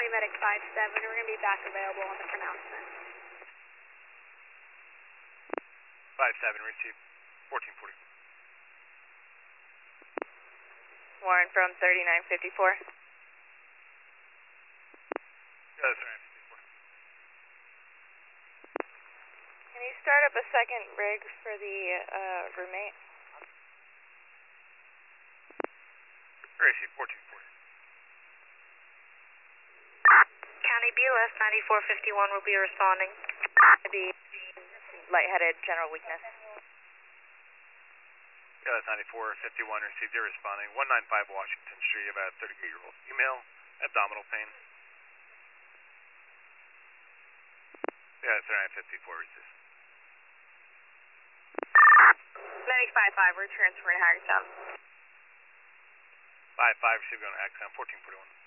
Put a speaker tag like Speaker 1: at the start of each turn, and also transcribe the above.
Speaker 1: County Medic 5-7. We're going to be back available on the pronouncement.
Speaker 2: 5-7, receive 1440.
Speaker 3: Warren from 3954.
Speaker 2: Yeah, 3954.
Speaker 3: Can you start up a second rig for the roommate?
Speaker 2: Receive 1440.
Speaker 1: County BOS 9451 will be responding.
Speaker 3: Maybe lightheaded, general weakness.
Speaker 2: Yeah, that's 9451, received, you're responding. 195 Washington Street, about 38-year-old female, abdominal pain. Yeah, that's 3954, received.
Speaker 3: Medic 5-5, we're transferring Hagerstown.
Speaker 2: 5-5, received on Axon 1441.